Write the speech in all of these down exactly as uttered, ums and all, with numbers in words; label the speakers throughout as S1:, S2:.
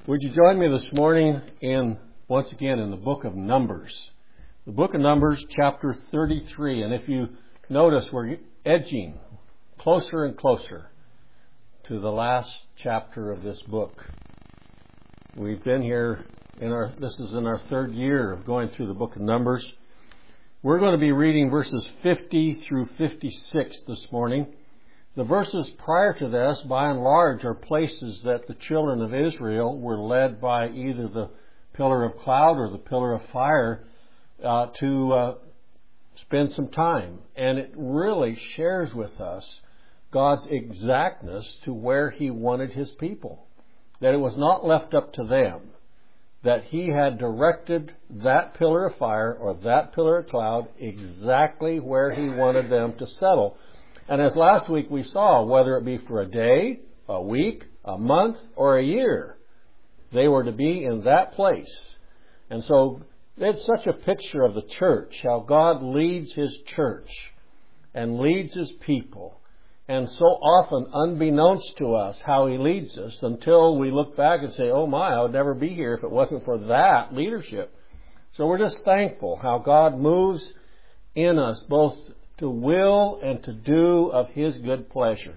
S1: Would you join me this morning in, once again, in the book of Numbers? The book of Numbers, chapter thirty-three. And if you notice, we're edging closer and closer to the last chapter of this book. We've been here in our, this is in our third year of going through the book of Numbers. We're going to be reading verses fifty through fifty-six this morning. The verses prior to this, by and large, are places that the children of Israel were led by either the pillar of cloud or the pillar of fire uh, to uh, spend some time. And it really shares with us God's exactness to where He wanted His people. That it was not left up to them. That He had directed that pillar of fire or that pillar of cloud exactly where He wanted them to settle. And as last week we saw, whether it be for a day, a week, a month, or a year, they were to be in that place. And so it's such a picture of the church, how God leads His church and leads His people. And so often, unbeknownst to us, how He leads us until we look back and say, oh my, I would never be here if it wasn't for that leadership. So we're just thankful how God moves in us, both to will and to do of His good pleasure.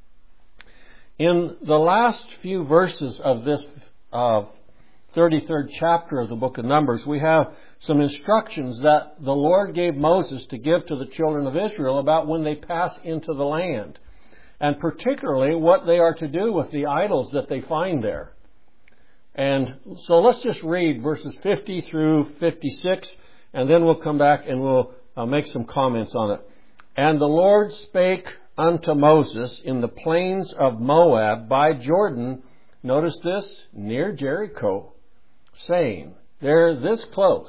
S1: In the last few verses of this uh, thirty-third chapter of the book of Numbers, we have some instructions that the Lord gave Moses to give to the children of Israel about when they pass into the land, and particularly what they are to do with the idols that they find there. And so let's just read verses fifty through fifty-six, and then we'll come back and we'll uh, make some comments on it. And the Lord spake unto Moses in the plains of Moab by Jordan, notice this, near Jericho, saying, they're this close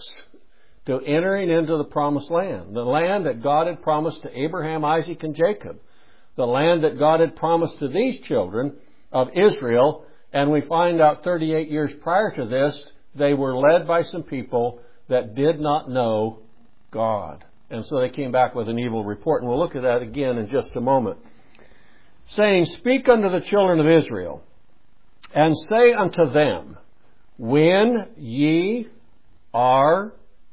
S1: to entering into the promised land, the land that God had promised to Abraham, Isaac, and Jacob, the land that God had promised to these children of Israel. And we find out thirty-eight years prior to this, they were led by some people that did not know God. And so they came back with an evil report. And we'll look at that again in just a moment. Saying, speak unto the children of Israel, and say unto them, when ye are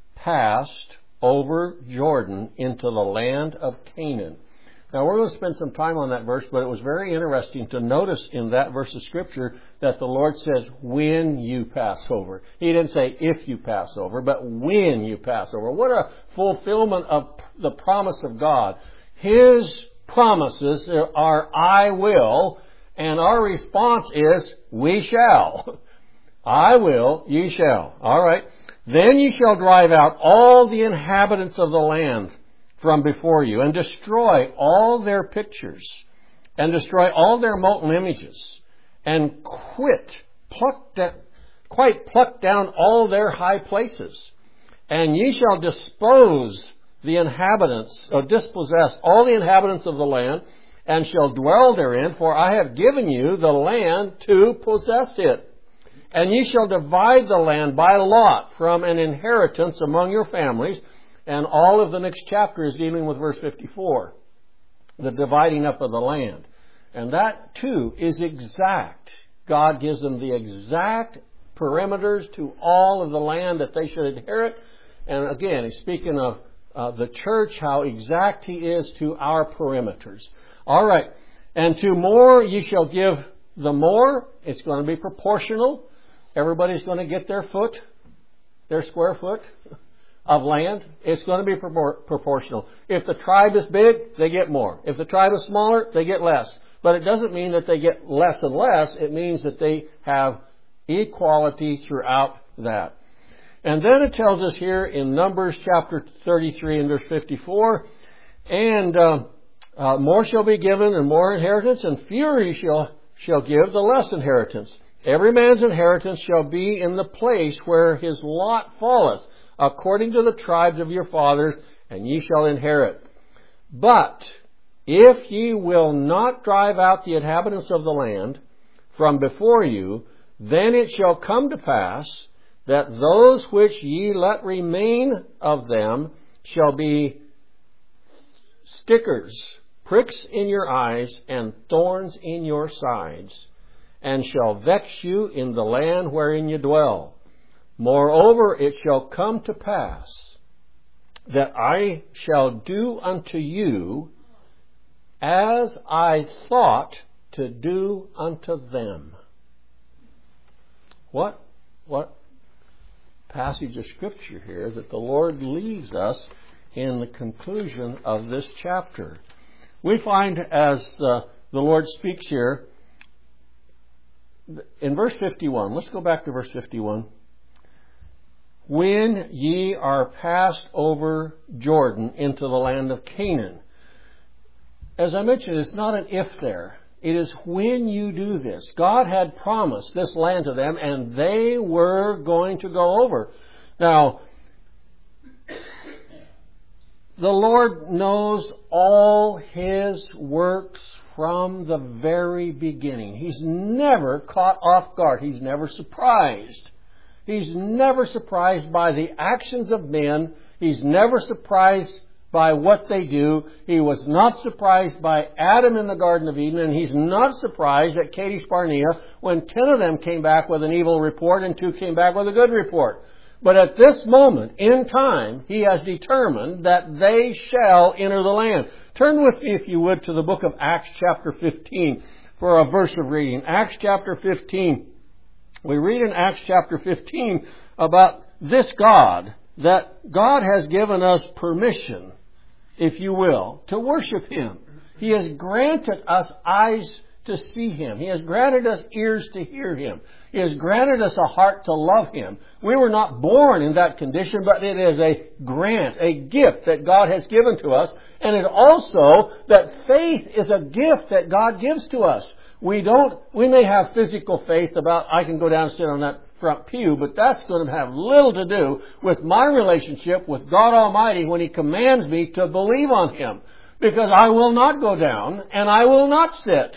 S1: passed over Jordan into the land of Canaan. Now we're going to spend some time on that verse, but it was very interesting to notice in that verse of Scripture that the Lord says, when you pass over. He didn't say if you pass over, but when you pass over. What a fulfillment of the promise of God. His promises are I will, and our response is we shall. I will, ye shall. All right. Then ye shall drive out all the inhabitants of the land from before you, and destroy all their pictures, and destroy all their molten images, and quit, pluck da- quite pluck down all their high places. And ye shall dispose the inhabitants, or dispossess all the inhabitants of the land, and shall dwell therein, for I have given you the land to possess it. And ye shall divide the land by lot from an inheritance among your families. And all of the next chapter is dealing with verse fifty-four, the dividing up of the land. And that, too, is exact. God gives them the exact perimeters to all of the land that they should inherit. And again, he's speaking of uh, the church, how exact He is to our perimeters. All right. And to more ye shall give the more. It's going to be proportional. Everybody's going to get their foot, their square foot of land. It's going to be propor- proportional. If the tribe is big, they get more. If the tribe is smaller, they get less. But it doesn't mean that they get less and less. It means that they have equality throughout that. And then it tells us here in Numbers chapter thirty-three and verse fifty-four, and uh, uh, more shall be given and more inheritance, and fewer ye shall, shall give the less inheritance. Every man's inheritance shall be in the place where his lot falleth, according to the tribes of your fathers, and ye shall inherit. But if ye will not drive out the inhabitants of the land from before you, then it shall come to pass that those which ye let remain of them shall be stickers, pricks in your eyes, and thorns in your sides. and shall vex you in the land wherein you dwell. Moreover, it shall come to pass that I shall do unto you as I thought to do unto them. What, what passage of Scripture here that the Lord leaves us in the conclusion of this chapter. We find as uh, the Lord speaks here, in verse fifty-one, let's go back to verse fifty-one. When ye are passed over Jordan into the land of Canaan. As I mentioned, it's not an if there. It is when you do this. God had promised this land to them, and they were going to go over. Now, the Lord knows all His works from the very beginning. He's never caught off guard. He's never surprised. He's never surprised by the actions of men. He's never surprised by what they do. He was not surprised by Adam in the Garden of Eden, and He's not surprised at Kadesh Barnea when ten of them came back with an evil report and two came back with a good report. But at this moment in time, He has determined that they shall enter the land. Turn with me, if you would, to the book of Acts chapter fifteen for a verse of reading. Acts chapter fifteen. We read in Acts chapter fifteen about this God, that God has given us permission, if you will, to worship Him. He has granted us eyes to see Him. He has granted us ears to hear Him. He has granted us a heart to love Him. We were not born in that condition, but it is a grant, a gift that God has given to us. And it also, that faith is a gift that God gives to us. We don't, we may have physical faith about, I can go down and sit on that front pew, but that's going to have little to do with my relationship with God Almighty when He commands me to believe on Him. Because I will not go down and I will not sit.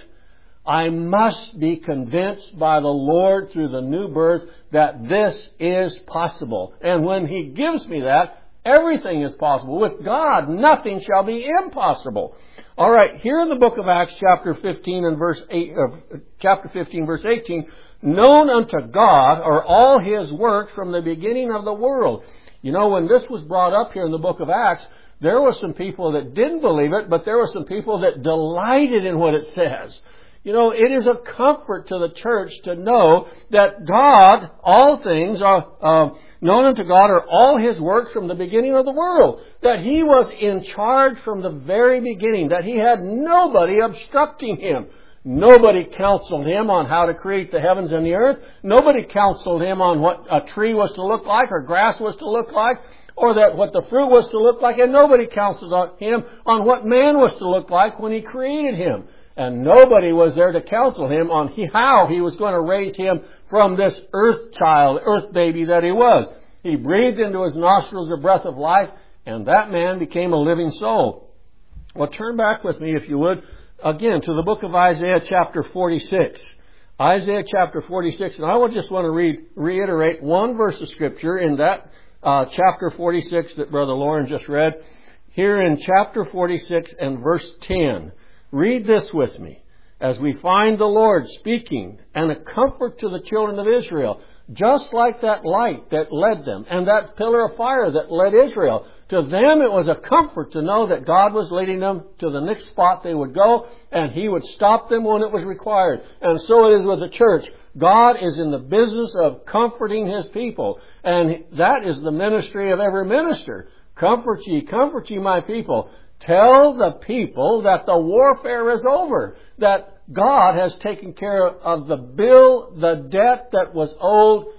S1: I must be convinced by the Lord through the new birth that this is possible. And when He gives me that, everything is possible. With God, nothing shall be impossible. All right, here in the book of Acts, chapter fifteen and verse eight, uh, chapter fifteen, verse eighteen, known unto God are all His works from the beginning of the world. You know, when this was brought up here in the book of Acts, there were some people that didn't believe it, but there were some people that delighted in what it says. You know, it is a comfort to the church to know that God, all things are uh, known unto God are all His works from the beginning of the world. That He was in charge from the very beginning. That He had nobody obstructing Him. Nobody counseled Him on how to create the heavens and the earth. Nobody counseled Him on what a tree was to look like or grass was to look like, or that what the fruit was to look like. And nobody counseled Him on what man was to look like when He created him. And nobody was there to counsel Him on how He was going to raise him from this earth child, earth baby that he was. He breathed into his nostrils the breath of life, and that man became a living soul. Well, turn back with me, if you would, again to the book of Isaiah chapter forty-six. Isaiah chapter forty-six, and I will just want to read, reiterate one verse of Scripture in that uh, chapter forty-six that Brother Lauren just read. Here in chapter forty-six and verse ten. Read this with me as we find the Lord speaking and a comfort to the children of Israel, just like that light that led them and that pillar of fire that led Israel. To them it was a comfort to know that God was leading them to the next spot they would go, and He would stop them when it was required. And so it is with the church. God is in the business of comforting His people, and that is the ministry of every minister. Comfort ye, comfort ye my people. Tell the people that the warfare is over, that God has taken care of the bill, the debt that was owed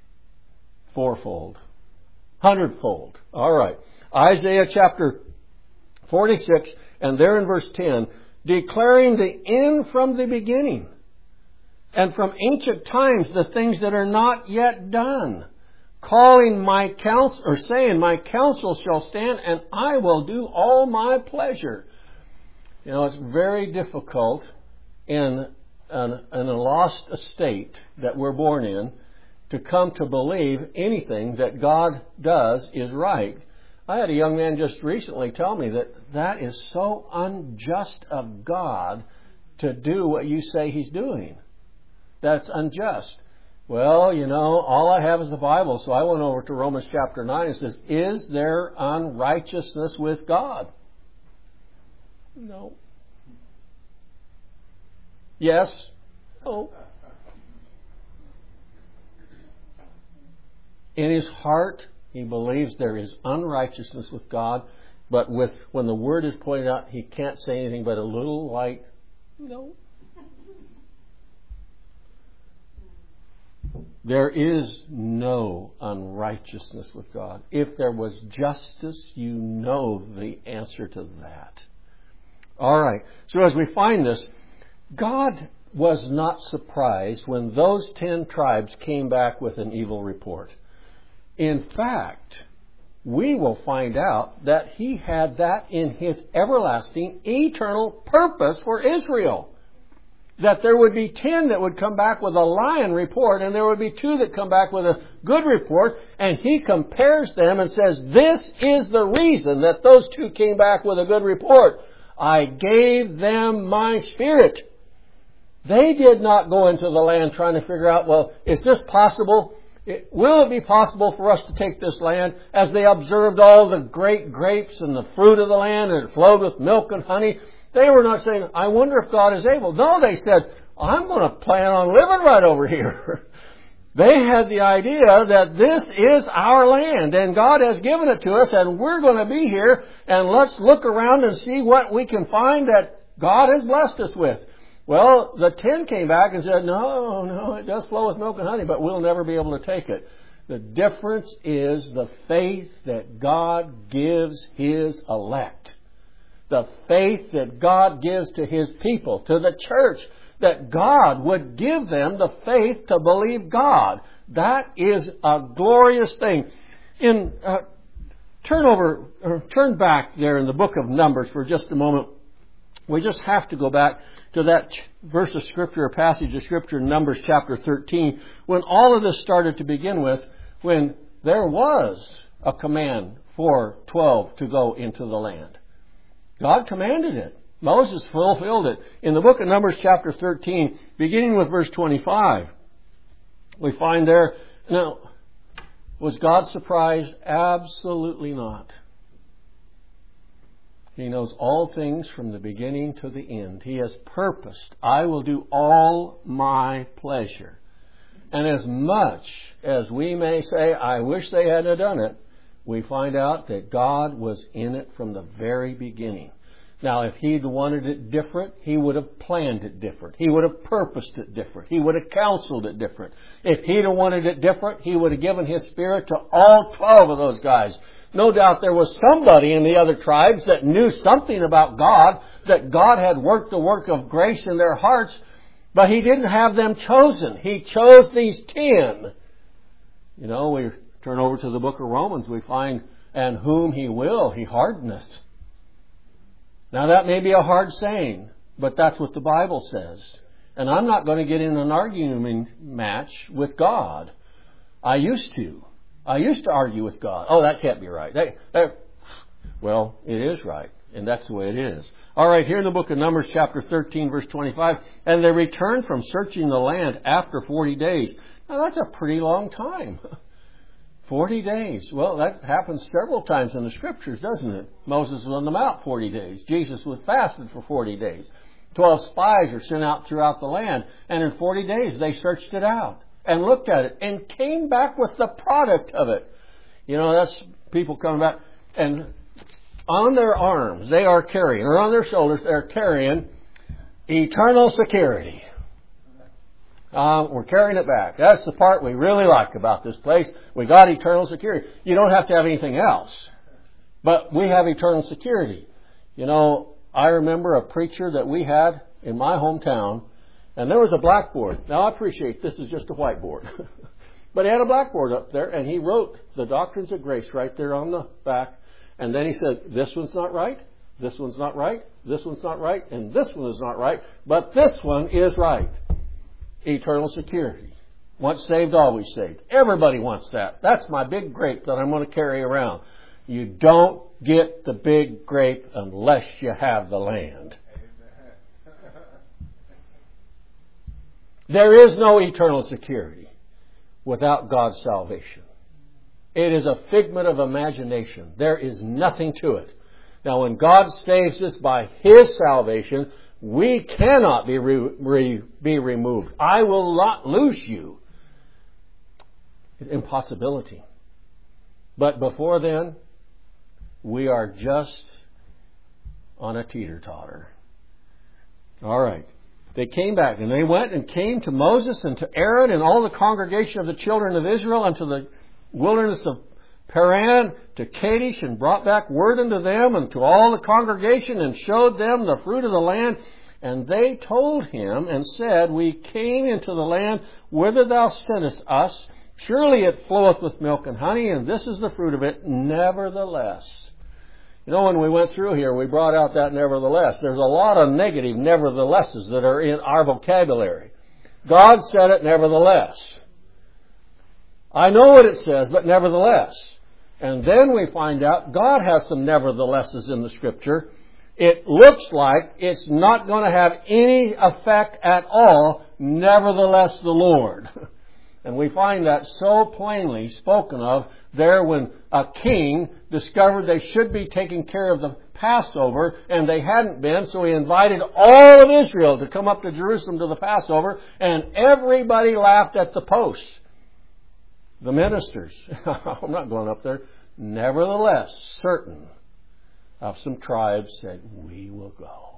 S1: fourfold, hundredfold. All right. Isaiah chapter forty-six, and there in verse ten, declaring the end from the beginning, and from ancient times the things that are not yet done. Calling my counsel, or saying, my counsel shall stand, and I will do all my pleasure. You know, it's very difficult in, an, in a lost estate that we're born in to come to believe anything that God does is right. I had a young man just recently tell me that that is so unjust of God to do what you say He's doing. that's unjust. Well, you know, all I have is the Bible, so I went over to Romans chapter nine and says, is there unrighteousness with God? No. Yes. No. In his heart, he believes there is unrighteousness with God, but with when the word is pointed out, he can't say anything but a little light, no. There is no unrighteousness with God. If there was justice, you know the answer to that. All right. So as we find this, God was not surprised when those ten tribes came back with an evil report. In fact, we will find out that He had that in His everlasting, eternal purpose for Israel. That there would be ten that would come back with a lying report, and there would be two that come back with a good report, and He compares them and says, this is the reason that those two came back with a good report. I gave them my Spirit. They did not go into the land trying to figure out, well, is this possible? Will it be possible for us to take this land? As they observed all the great grapes and the fruit of the land, and it flowed with milk and honey, they were not saying, I wonder if God is able. No, they said, I'm going to plan on living right over here. They had the idea that this is our land and God has given it to us and we're going to be here, and let's look around and see what we can find that God has blessed us with. Well, the ten came back and said, no, no, it does flow with milk and honey, but we'll never be able to take it. The difference is the faith that God gives His elect. The faith that God gives to His people, to the church, that God would give them the faith to believe God. That is a glorious thing. In uh, turn over, or turn back there in the book of Numbers for just a moment. We just have to go back to that verse of Scripture, or passage of Scripture in Numbers chapter thirteen, when all of this started to begin with, when there was a command for twelve to go into the land. God commanded it. Moses fulfilled it. In the book of Numbers chapter thirteen, beginning with verse twenty-five, we find there, now, was God surprised? Absolutely not. He knows all things from the beginning to the end. He has purposed, I will do all my pleasure. And as much as we may say, I wish they hadn't done it, we find out that God was in it from the very beginning. Now, if He'd wanted it different, He would have planned it different. He would have purposed it different. He would have counseled it different. If He'd have wanted it different, He would have given His Spirit to all twelve of those guys. No doubt there was somebody in the other tribes that knew something about God, that God had worked the work of grace in their hearts, but He didn't have them chosen. He chose these ten. You know, we turn over to the book of Romans, we find, and whom He will, He hardeneth. Now that may be a hard saying, but that's what the Bible says. And I'm not going to get in an arguing match with God. I used to. I used to argue with God. Oh, that can't be right. That, that, well, it is right. And that's the way it is. All right, here in the book of Numbers chapter thirteen, verse twenty-five. And they returned from searching the land after forty days. Now that's a pretty long time. forty days. Well, that happens several times in the Scriptures, doesn't it? Moses was on the Mount forty days. Jesus was fasted for forty days. Twelve spies are sent out throughout the land. And in forty days they searched it out and looked at it and came back with the product of it. You know, that's people coming back. And on their arms they are carrying, or on their shoulders they're carrying eternal security. Uh, we're carrying it back. That's the part we really like about this place. We got eternal security. You don't have to have anything else. But we have eternal security. You know, I remember a preacher that we had in my hometown, and there was a blackboard. Now, I appreciate this is just a whiteboard. But he had a blackboard up there, and he wrote the doctrines of grace right there on the back. And then he said, this one's not right, this one's not right, this one's not right, and this one is not right, but this one is right. Eternal security. Once saved, always saved. Everybody wants that. That's my big grape that I'm going to carry around. You don't get the big grape unless you have the land. There is no eternal security without God's salvation. It is a figment of imagination. There is nothing to it. Now, when God saves us by His salvation, we cannot be re- re- be removed. I will not lose you. Impossibility. But before then, we are just on a teeter-totter. All right. They came back, and they went and came to Moses and to Aaron and all the congregation of the children of Israel unto the wilderness of Paran to Kadesh, and brought back word unto them and to all the congregation, and showed them the fruit of the land. And they told him and said, We came into the land whither thou sentest us. Surely it floweth with milk and honey, and this is the fruit of it. Nevertheless. You know, when we went through here, we brought out that nevertheless. There's a lot of negative neverthelesses that are in our vocabulary. God said it nevertheless. I know what it says, but nevertheless. And then we find out God has some neverthelesses in the Scripture. It looks like it's not going to have any effect at all, nevertheless the Lord. And we find that so plainly spoken of there when a king discovered they should be taking care of the Passover, and they hadn't been, so he invited all of Israel to come up to Jerusalem to the Passover, and everybody laughed at the posts. The ministers, I'm not going up there. Nevertheless, certain of some tribes said, we will go.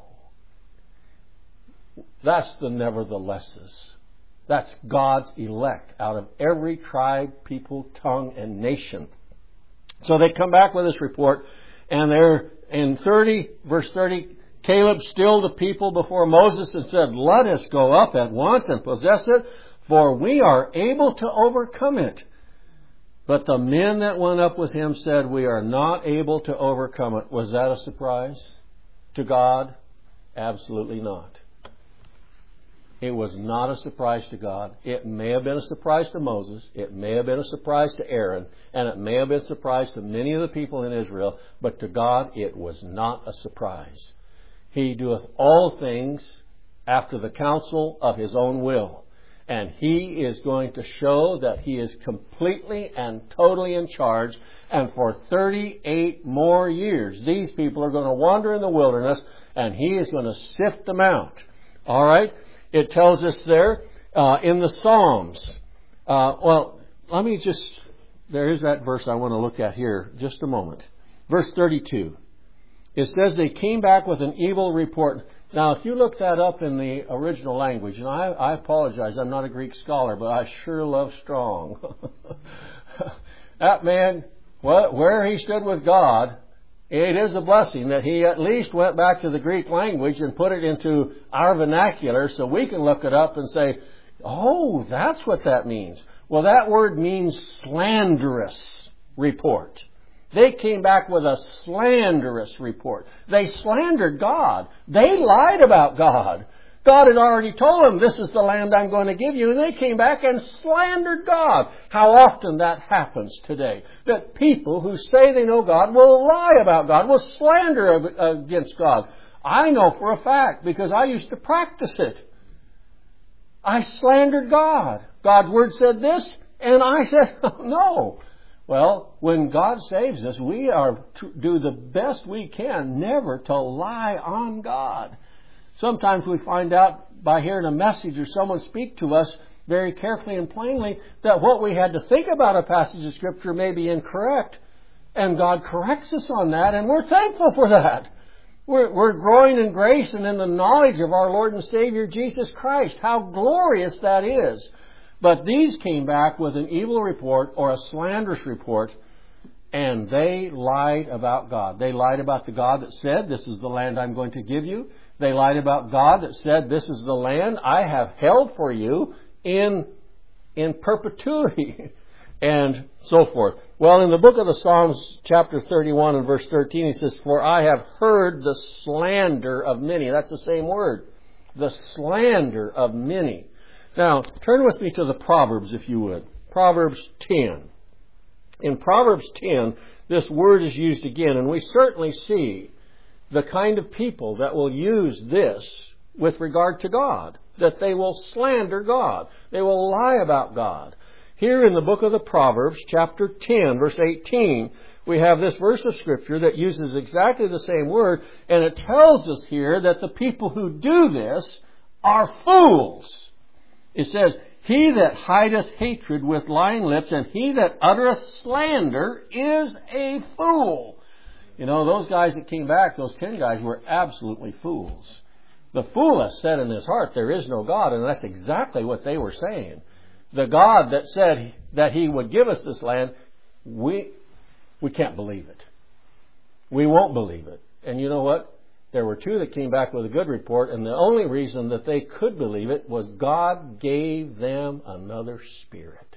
S1: That's the neverthelesses. That's God's elect out of every tribe, people, tongue, and nation. So they come back with this report, and they're in thirty, verse thirty, Caleb stilled the people before Moses and said, Let us go up at once and possess it, for we are able to overcome it. But the men that went up with him said, We are not able to overcome it. Was that a surprise to God? Absolutely not. It was not a surprise to God. It may have been a surprise to Moses. It may have been a surprise to Aaron. And it may have been a surprise to many of the people in Israel. But to God, it was not a surprise. He doeth all things after the counsel of His own will. And He is going to show that He is completely and totally in charge. And for thirty-eight more years, these people are going to wander in the wilderness, and He is going to sift them out. All right? It tells us there uh, in the Psalms. Uh, well, let me just, there is that verse I want to look at here just a moment. Verse thirty-two. It says they came back with an evil report. Now, if you look that up in the original language, and I, I apologize, I'm not a Greek scholar, but I sure love Strong. That man, well, where he stood with God, it is a blessing that he at least went back to the Greek language and put it into our vernacular so we can look it up and say, oh, that's what that means. Well, that word means slanderous report. They came back with a slanderous report. They slandered God. They lied about God. God had already told them, this is the land I'm going to give you. And they came back and slandered God. How often that happens today. That people who say they know God will lie about God, will slander against God. I know for a fact because I used to practice it. I slandered God. God's Word said this, and I said, no. Well, when God saves us, we are to do the best we can never to lie on God. Sometimes we find out by hearing a message or someone speak to us very carefully and plainly that what we had to think about a passage of Scripture may be incorrect. And God corrects us on that, and we're thankful for that. We're, we're growing in grace and in the knowledge of our Lord and Savior Jesus Christ. How glorious that is. But these came back with an evil report or a slanderous report, and they lied about God. They lied about the God that said, this is the land I'm going to give you. They lied about God that said, this is the land I have held for you in, in perpetuity, and so forth. Well, in the book of the Psalms, chapter thirty-one and verse thirteen, he says, For I have heard the slander of many. That's the same word. The slander of many. Now, turn with me to the Proverbs, if you would. Proverbs ten. In Proverbs ten, this word is used again, and we certainly see the kind of people that will use this with regard to God. that they will slander God. They will lie about God. Here in the book of the Proverbs, chapter ten, verse eighteen, we have this verse of Scripture that uses exactly the same word, and it tells us here that the people who do this are fools. It says, he that hideth hatred with lying lips, and he that uttereth slander is a fool. You know, those guys that came back, those ten guys, were absolutely fools. The fool has said in his heart, there is no God, and that's exactly what they were saying. The God that said that He would give us this land, we we can't believe it. We won't believe it. And you know what? There were two that came back with a good report, and the only reason that they could believe it was God gave them another spirit.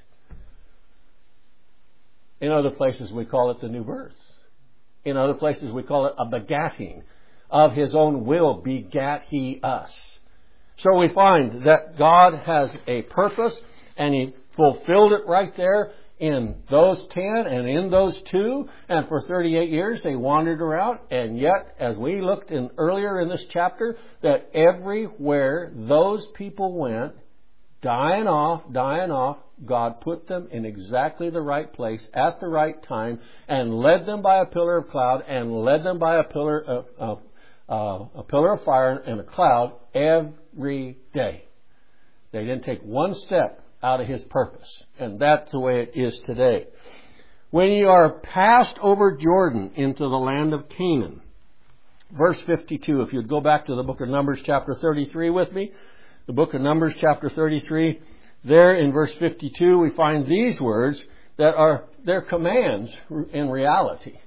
S1: In other places we call it the new birth. In other places we call it a begatting. Of His own will begat He us. So we find that God has a purpose, and He fulfilled it right there in those ten and in those two. And for thirty-eight years they wandered around. And yet, as we looked in earlier in this chapter, that everywhere those people went, dying off, dying off, God put them in exactly the right place at the right time and led them by a pillar of cloud and led them by a pillar of, of uh, a pillar of fire and a cloud every day. They didn't take one step out of His purpose. And that's the way it is today. When you are passed over Jordan into the land of Canaan, verse fifty-two, if you'd go back to the book of Numbers chapter thirty-three with me, the book of Numbers chapter thirty-three, there in verse fifty-two we find these words that are their commands in reality.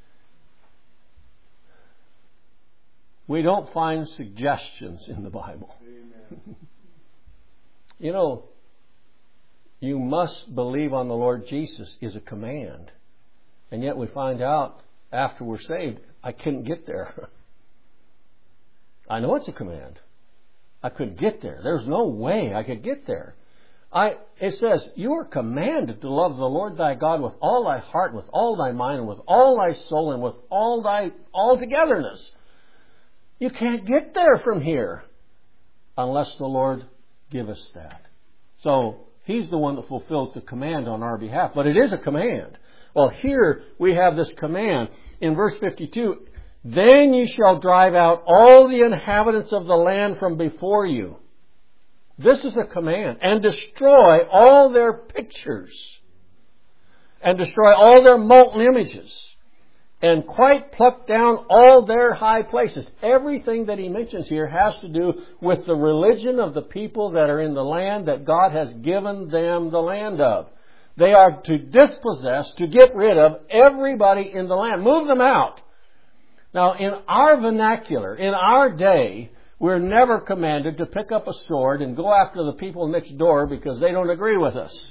S1: We don't find suggestions in the Bible. You know, you must believe on the Lord Jesus is a command. And yet we find out after we're saved, I couldn't get there. I know it's a command. I couldn't get there. There's no way I could get there. I, it says, you are commanded to love the Lord thy God with all thy heart, with all thy mind, and with all thy soul, and with all thy altogether-ness. You can't get there from here unless the Lord give us that. So He's the one that fulfills the command on our behalf. But it is a command. Well, here we have this command. In verse fifty-two, then ye shall drive out all the inhabitants of the land from before you. This is a command. And destroy all their pictures. And destroy all their molten images. And quite pluck down all their high places. Everything that he mentions here has to do with the religion of the people that are in the land that God has given them the land of. They are to dispossess, to get rid of everybody in the land. Move them out. Now, in our vernacular, in our day, we're never commanded to pick up a sword and go after the people next door because they don't agree with us.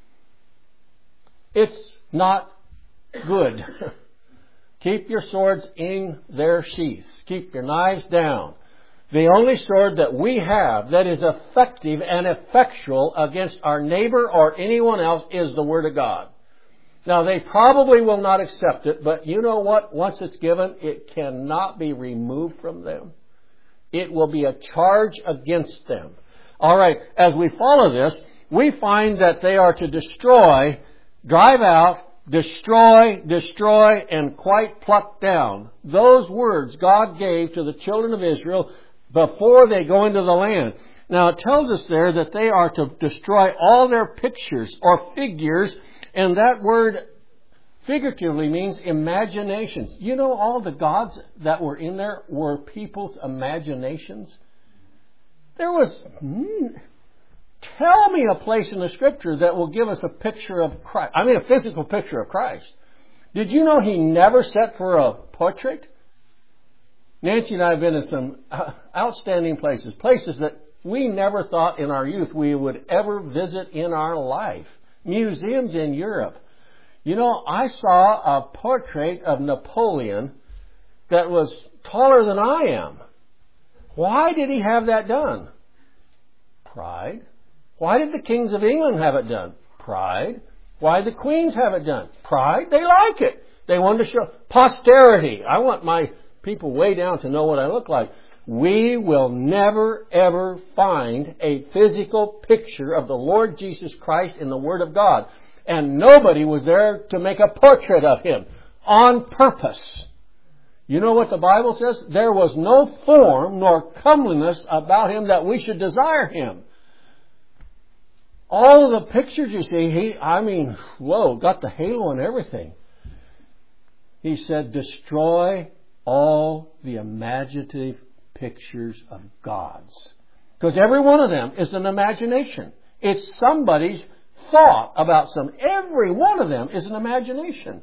S1: It's not good. Keep your swords in their sheaths. Keep your knives down. The only sword that we have that is effective and effectual against our neighbor or anyone else is the Word of God. Now, they probably will not accept it, but you know what? Once it's given, it cannot be removed from them. It will be a charge against them. All right, as we follow this, we find that they are to destroy, drive out, destroy, destroy, and quite pluck down. Those words God gave to the children of Israel before they go into the land. Now it tells us there that they are to destroy all their pictures or figures, and that word figuratively means imaginations. You know, all the gods that were in there were people's imaginations. There was... Mm, Tell me a place in the Scripture that will give us a picture of Christ. I mean, a physical picture of Christ. Did you know He never sat for a portrait? Nancy and I have been in some outstanding places. Places that we never thought in our youth we would ever visit in our life. Museums in Europe. You know, I saw a portrait of Napoleon that was taller than I am. Why did he have that done? Pride. Why did the kings of England have it done? Pride. Why did the queens have it done? Pride. They like it. They wanted to show posterity. I want my people way down to know what I look like. We will never, ever find a physical picture of the Lord Jesus Christ in the Word of God. And nobody was there to make a portrait of Him on purpose. You know what the Bible says? There was no form nor comeliness about Him that we should desire Him. All of the pictures you see, he, I mean, whoa, got the halo and everything. He said, destroy all the imaginative pictures of God's. Because every one of them is an imagination. It's somebody's thought about some. Every one of them is an imagination.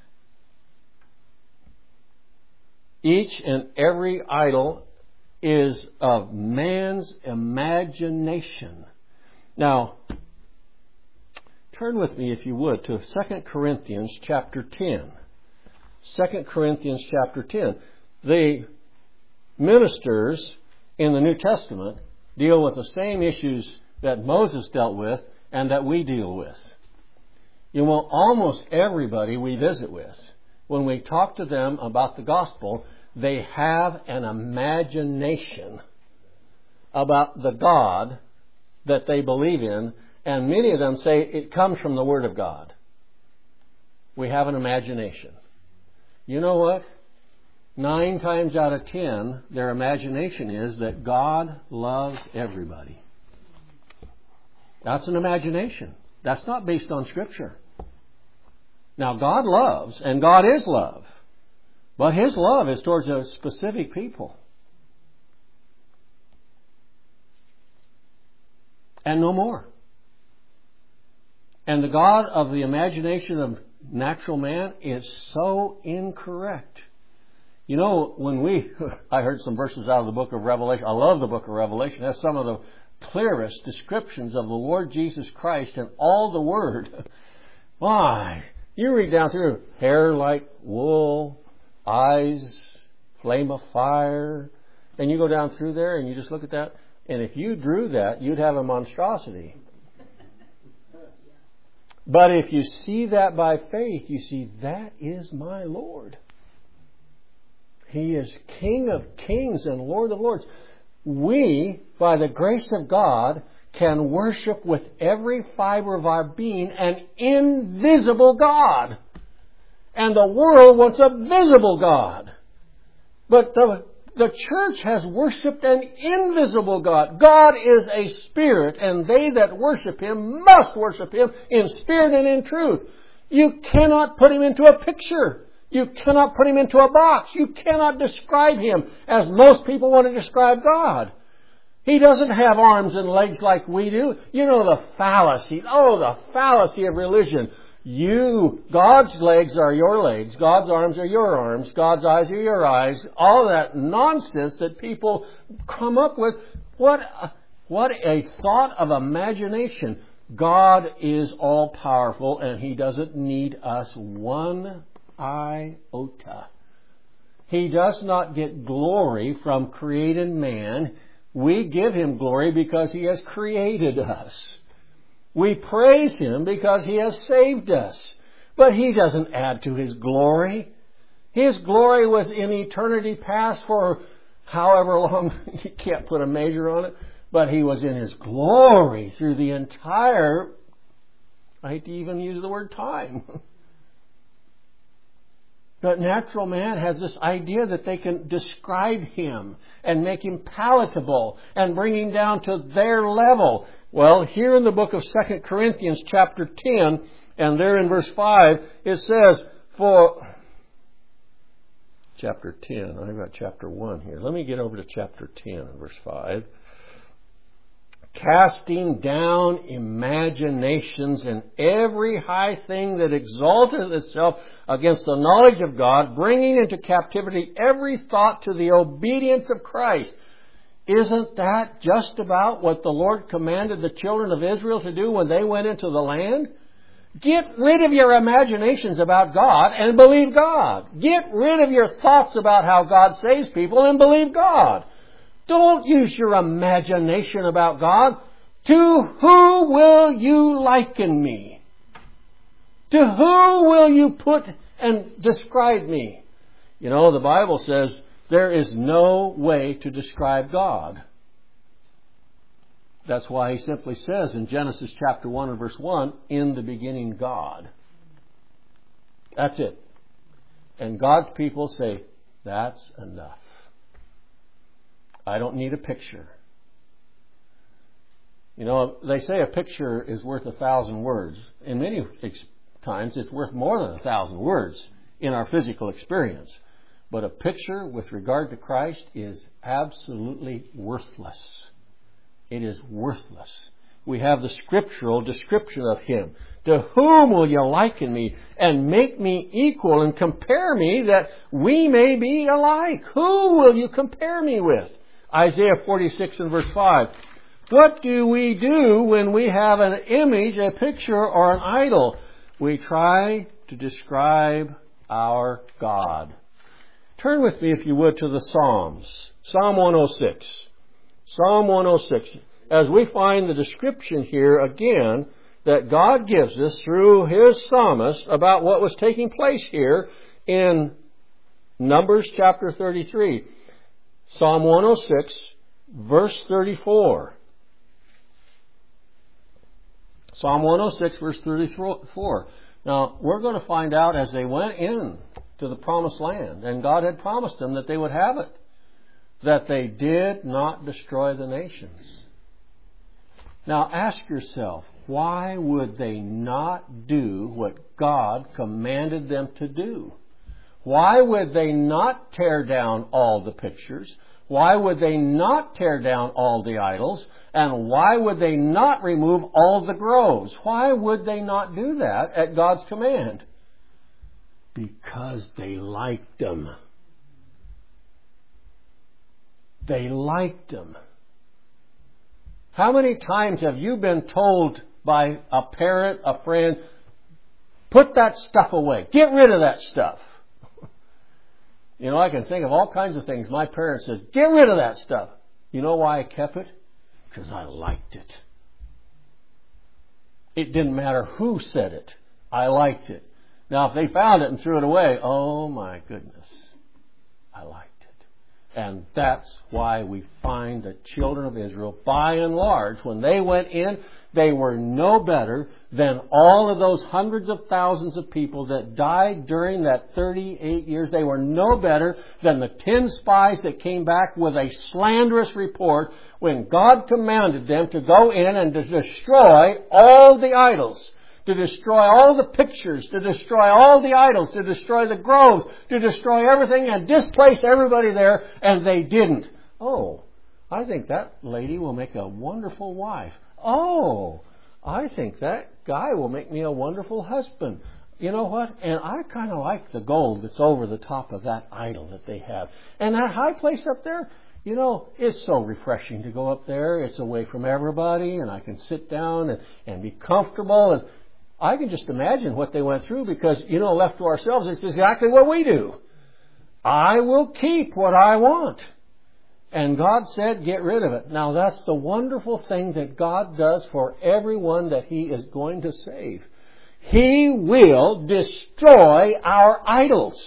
S1: Each and every idol is of man's imagination. Now, turn with me, if you would, to Second Corinthians chapter ten. Second Corinthians chapter ten. The ministers in the New Testament deal with the same issues that Moses dealt with and that we deal with. You know, almost everybody we visit with, when we talk to them about the gospel, they have an imagination about the God that they believe in, and many of them say it comes from the Word of God. We have an imagination. You know what? Nine times out of ten, their imagination is that God loves everybody. That's an imagination. That's not based on Scripture. Now, God loves, and God is love. But His love is towards a specific people. And no more. And the God of the imagination of natural man is so incorrect. You know, when we, I heard some verses out of the book of Revelation. I love the book of Revelation. It has some of the clearest descriptions of the Lord Jesus Christ in all the Word. Why? You read down through, hair like wool, eyes, flame of fire, and you go down through there and you just look at that. And if you drew that, you'd have a monstrosity. But if you see that by faith, you see, that is my Lord. He is King of kings and Lord of lords. We, by the grace of God, can worship with every fiber of our being an invisible God. And the world wants a visible God. But the, the church has worshipped an invisible God. God is a spirit, and they that worship Him must worship Him in spirit and in truth. You cannot put Him into a picture. You cannot put Him into a box. You cannot describe Him as most people want to describe God. He doesn't have arms and legs like we do. You know the fallacy. Oh, the fallacy of religion. You, God's legs are your legs. God's arms are your arms. God's eyes are your eyes. All that nonsense that people come up with. What, what a thought of imagination. God is all powerful, and He doesn't need us one iota. He does not get glory from created man. We give Him glory because He has created us. We praise Him because He has saved us. But He doesn't add to His glory. His glory was in eternity past for however long. You can't put a measure on it. But He was in His glory through the entire, I hate to even use the word time. But natural man has this idea that they can describe Him and make Him palatable and bring Him down to their level. Well, here in the book of Second Corinthians chapter ten, and there in verse five, it says, for... Chapter ten, I've got chapter one here. Let me get over to chapter ten, verse five. Casting down imaginations and every high thing that exalteth itself against the knowledge of God, bringing into captivity every thought to the obedience of Christ. Isn't that just about what the Lord commanded the children of Israel to do when they went into the land? Get rid of your imaginations about God and believe God. Get rid of your thoughts about how God saves people and believe God. Don't use your imagination about God. To who will you liken me? To who will you put and describe me? You know, the Bible says There is no way to describe God. That's why he simply says in Genesis chapter one and verse one, in the beginning God. That's it. And God's people say, that's enough. I don't need a picture. You know, they say a picture is worth a thousand words. In many times, it's worth more than a thousand words in our physical experience. But a picture with regard to Christ is absolutely worthless. It is worthless. We have the scriptural description of Him. To whom will you liken me and make me equal and compare me that we may be alike? Who will you compare me with? Isaiah forty-six and verse five. What do we do when we have an image, a picture, or an idol? We try to describe our God. Turn with me, if you would, to the Psalms. Psalm one oh six. Psalm one oh six. As we find the description here again that God gives us through His psalmist about what was taking place here in Numbers chapter thirty-three. Psalm one oh six, verse thirty-four. Psalm one oh six, verse thirty-four. Now, we're going to find out as they went in to the promised land, and God had promised them that they would have it, that they did not destroy the nations. Now, ask yourself, why would they not do what God commanded them to do? Why would they not tear down all the pictures? Why would they not tear down all the idols? And why would they not remove all the groves? Why would they not do that at God's command? Because they liked them. They liked them. How many times have you been told by a parent, a friend, put that stuff away, get rid of that stuff? You know, I can think of all kinds of things. My parents said, get rid of that stuff. You know why I kept it? Because I liked it. It didn't matter who said it. I liked it. Now, if they found it and threw it away, oh my goodness, I liked it. And that's why we find the children of Israel, by and large, when they went in, they were no better than all of those hundreds of thousands of people that died during that thirty-eight years. They were no better than the ten spies that came back with a slanderous report when God commanded them to go in and to destroy all the idols, to destroy all the pictures, to destroy all the idols, to destroy the groves, to destroy everything and displace everybody there, and they didn't. Oh, I think that lady will make a wonderful wife. Oh, I think that guy will make me a wonderful husband. You know what? And I kind of like the gold that's over the top of that idol that they have. And that high place up there, you know, it's so refreshing to go up there. It's away from everybody, and I can sit down and, and be comfortable. And I can just imagine what they went through because, you know, left to ourselves, it's exactly what we do. I will keep what I want. And God said, get rid of it. Now, that's the wonderful thing that God does for everyone that He is going to save. He will destroy our idols.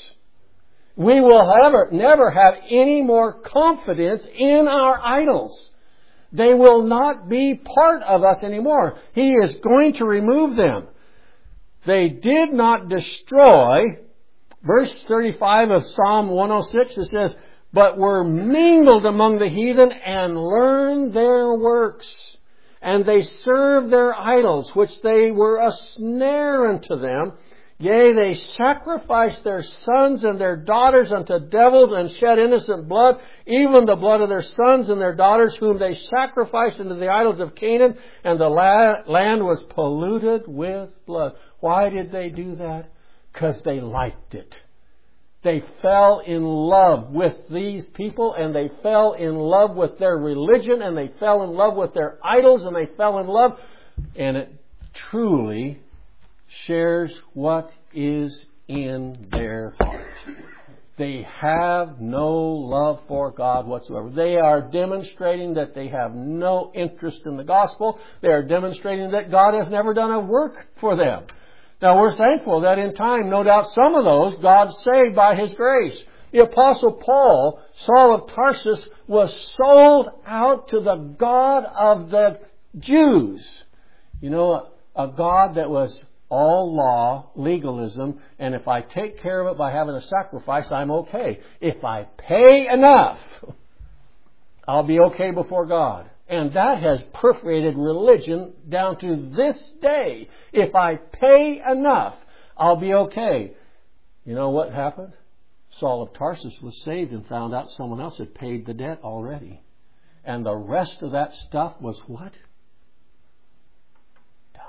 S1: We will never, never have any more confidence in our idols. They will not be part of us anymore. He is going to remove them. They did not destroy. Verse thirty-five of Psalm one oh six, it says, but were mingled among the heathen and learned their works. And they served their idols, which they were a snare unto them. Yea, they sacrificed their sons and their daughters unto devils and shed innocent blood, even the blood of their sons and their daughters, whom they sacrificed unto the idols of Canaan, and the land was polluted with blood. Why did they do that? Because they liked it. They fell in love with these people, and they fell in love with their religion, and they fell in love with their idols, and they fell in love, and it truly shares what is in their heart. They have no love for God whatsoever. They are demonstrating that they have no interest in the gospel. They are demonstrating that God has never done a work for them. Now, we're thankful that in time, no doubt some of those God saved by His grace. The Apostle Paul, Saul of Tarsus, was sold out to the God of the Jews. You know, a God that was all law, legalism, and if I take care of it by having a sacrifice, I'm okay. If I pay enough, I'll be okay before God. And that has perforated religion down to this day. If I pay enough, I'll be okay. You know what happened? Saul of Tarsus was saved and found out someone else had paid the debt already. And the rest of that stuff was what? Dung.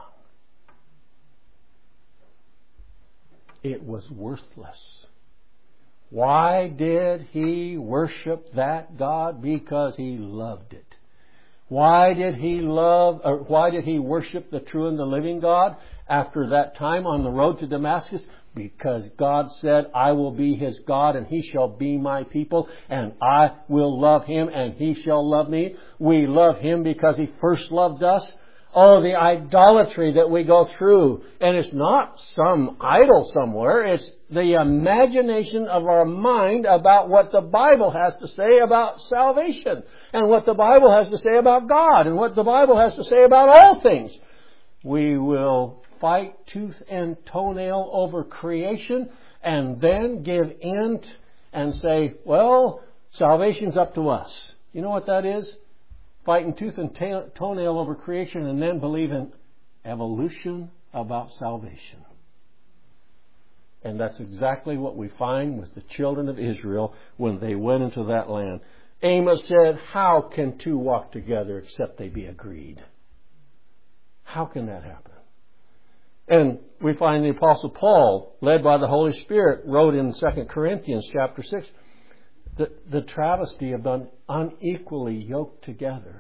S1: It was worthless. Why did he worship that God? Because he loved it. Why did he love, or why did he worship the true and the living God after that time on the road to Damascus? Because God said, I will be his God and he shall be my people and I will love him and he shall love me. We love him because he first loved us. Oh, the idolatry that we go through. And it's not some idol somewhere. It's the imagination of our mind about what the Bible has to say about salvation. And what the Bible has to say about God. And what the Bible has to say about all things. We will fight tooth and toenail over creation. And then give in and say, well, salvation's up to us. You know what that is? Fighting tooth and ta- toenail over creation and then believe in evolution about salvation. And that's exactly what we find with the children of Israel when they went into that land. Amos said, how can two walk together except they be agreed? How can that happen? And we find the Apostle Paul, led by the Holy Spirit, wrote in Second Corinthians chapter six, The, the travesty of un, unequally yoked together.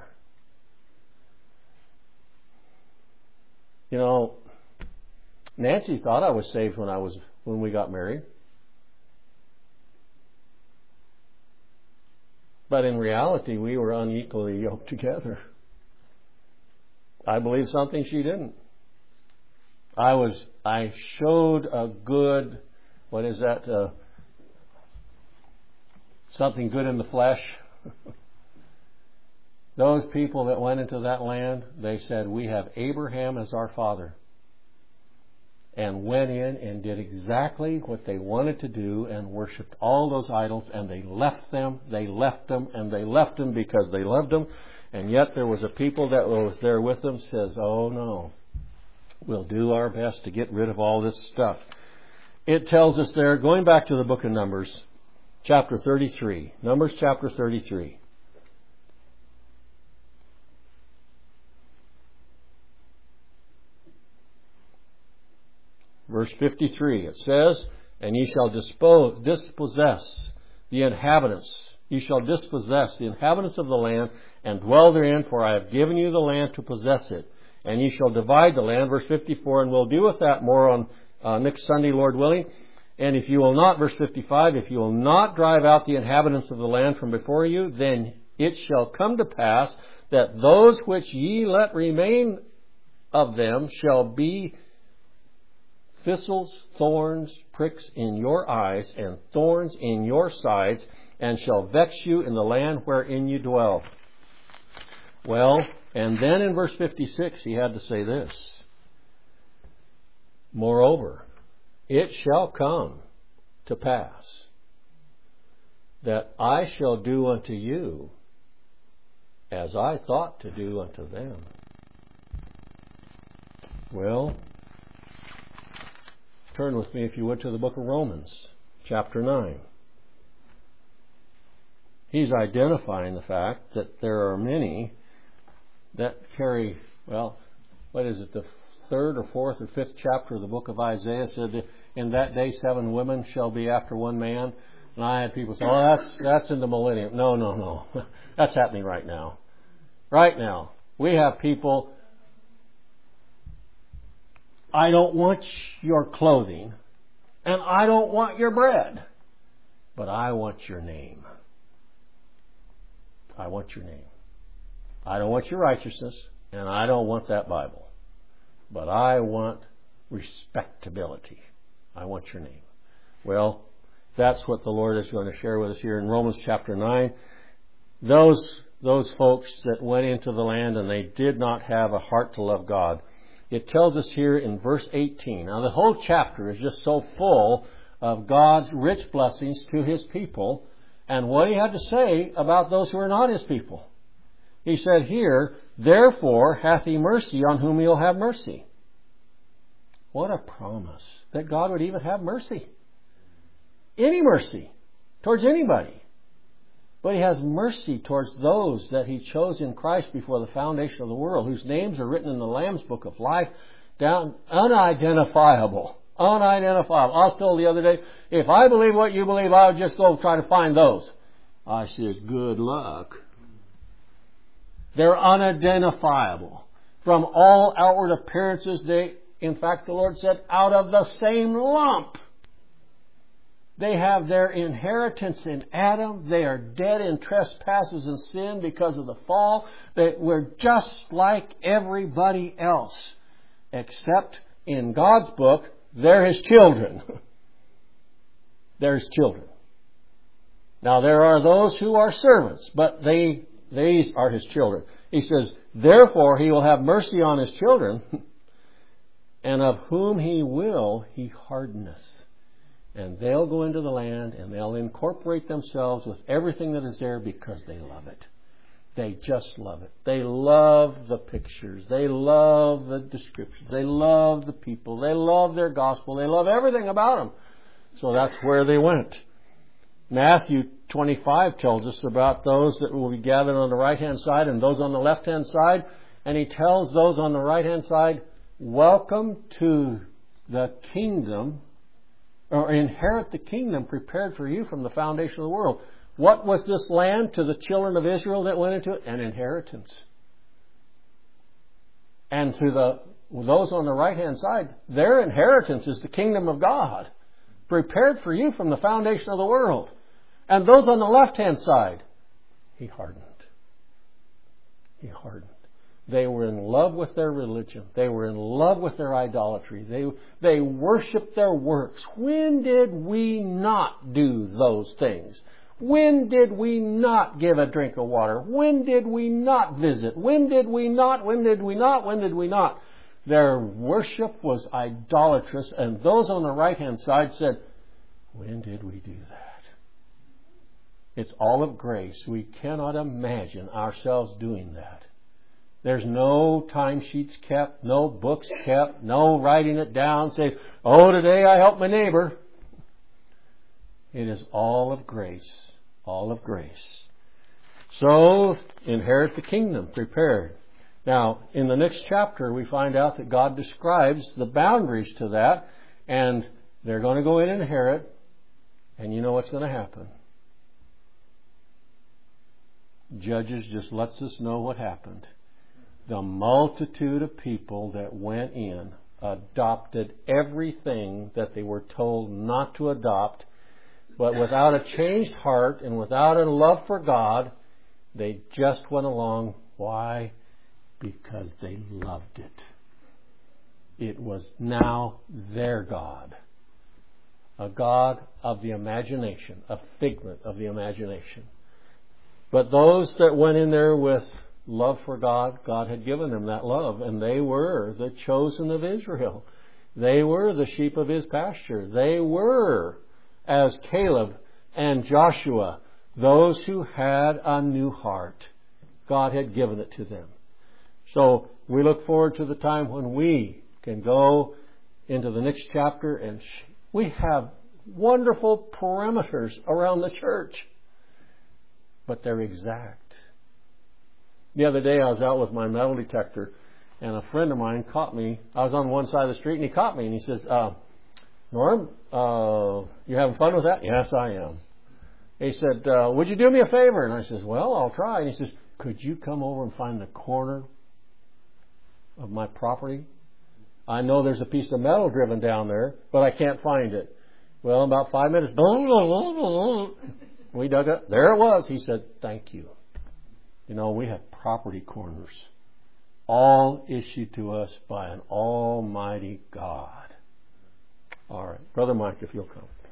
S1: You know, Nancy thought I was saved when I was when we got married. But in reality, we were unequally yoked together. I believe something she didn't. I was, I showed a good, what is that, uh, something good in the flesh. Those people that went into that land, they said, we have Abraham as our father. And went in and did exactly what they wanted to do and worshipped all those idols, and they left them, they left them, and they left them because they loved them. And yet there was a people that was there with them says, oh no, we'll do our best to get rid of all this stuff. It tells us there, going back to the book of Numbers, chapter thirty-three. Numbers chapter thirty-three. Verse fifty-three. It says, and ye shall dispose, dispossess the inhabitants. Ye shall dispossess the inhabitants of the land and dwell therein, for I have given you the land to possess it. And ye shall divide the land. Verse fifty-four. And we'll deal with that more on uh, next Sunday, Lord willing. And if you will not, verse fifty-five, if you will not drive out the inhabitants of the land from before you, then it shall come to pass that those which ye let remain of them shall be thistles, thorns, pricks in your eyes, and thorns in your sides, and shall vex you in the land wherein you dwell. Well, and then in verse fifty-six, he had to say this. Moreover, it shall come to pass that I shall do unto you as I thought to do unto them. Well, turn with me, if you would, to the book of Romans, chapter nine. He's identifying the fact that there are many that carry, well, what is it, the third or fourth or fifth chapter of the book of Isaiah said, in that day seven women shall be after one man. And I had people say, oh, that's, that's in the millennium. No, no, no. That's happening right now. Right now. We have people, I don't want your clothing, and I don't want your bread, but I want your name. I want your name. I don't want your righteousness, and I don't want that Bible. But I want respectability. I want your name. Well, that's what the Lord is going to share with us here in Romans chapter nine. Those, those folks that went into the land and they did not have a heart to love God. It tells us here in verse eighteen. Now the whole chapter is just so full of God's rich blessings to His people and what He had to say about those who are not His people. He said here, therefore hath He mercy on whom He will have mercy. What a promise that God would even have mercy. Any mercy towards anybody. But He has mercy towards those that He chose in Christ before the foundation of the world, whose names are written in the Lamb's book of life, down unidentifiable. Unidentifiable. I was told the other day, if I believe what you believe, I would just go try to find those. I says, good luck. They're unidentifiable. From all outward appearances, they, in fact, the Lord said, out of the same lump. They have their inheritance in Adam. They are dead in trespasses and sin because of the fall. They were just like everybody else. Except in God's book, they're His children. They're His children. Now there are those who are servants, but they these are His children. He says, therefore He will have mercy on His children, and of whom He will, He hardeneth. And they'll go into the land and they'll incorporate themselves with everything that is there because they love it. They just love it. They love the pictures. They love the descriptions. They love the people. They love their gospel. They love everything about them. So that's where they went. Matthew twenty-five tells us about those that will be gathered on the right-hand side and those on the left-hand side. And He tells those on the right-hand side, welcome to the kingdom, or inherit the kingdom prepared for you from the foundation of the world. What was this land to the children of Israel that went into it? An inheritance. And to the those on the right-hand side, their inheritance is the kingdom of God, prepared for you from the foundation of the world. And those on the left-hand side, He hardened. He hardened. They were in love with their religion. They were in love with their idolatry. They, they worshiped their works. When did we not do those things? When did we not give a drink of water? When did we not visit? When did we not? When did we not? When did we not? Their worship was idolatrous, and those on the right-hand side said, when did we do that? It's all of grace. We cannot imagine ourselves doing that. There's no timesheets kept, no books kept, no writing it down, say, oh, today I helped my neighbor. It is all of grace, all of grace. So, inherit the kingdom, prepared. Now, in the next chapter, we find out that God describes the boundaries to that, and they're going to go in and inherit, and you know what's going to happen. Judges just lets us know what happened. The multitude of people that went in adopted everything that they were told not to adopt, but without a changed heart and without a love for God, they just went along. Why? Because they loved it. It was now their God. A God of the imagination, a figment of the imagination. But those that went in there with love for God, God had given them that love, and they were the chosen of Israel. They were the sheep of His pasture. They were, as Caleb and Joshua, those who had a new heart. God had given it to them. So we look forward to the time when we can go into the next chapter, and we have wonderful perimeters around the church, but they're exact. The other day I was out with my metal detector, and a friend of mine caught me. I was on one side of the street, and he caught me, and he says, uh, Norm, uh, you having fun with that? Yes, I am. He said, uh, would you do me a favor? And I says, well, I'll try. And he says, could you come over and find the corner of my property? I know there's a piece of metal driven down there, but I can't find it. Well, in about five minutes, we dug it. There it was. He said, thank you. You know, we have property corners, all issued to us by an almighty God. All right. Brother Mike, if you'll come.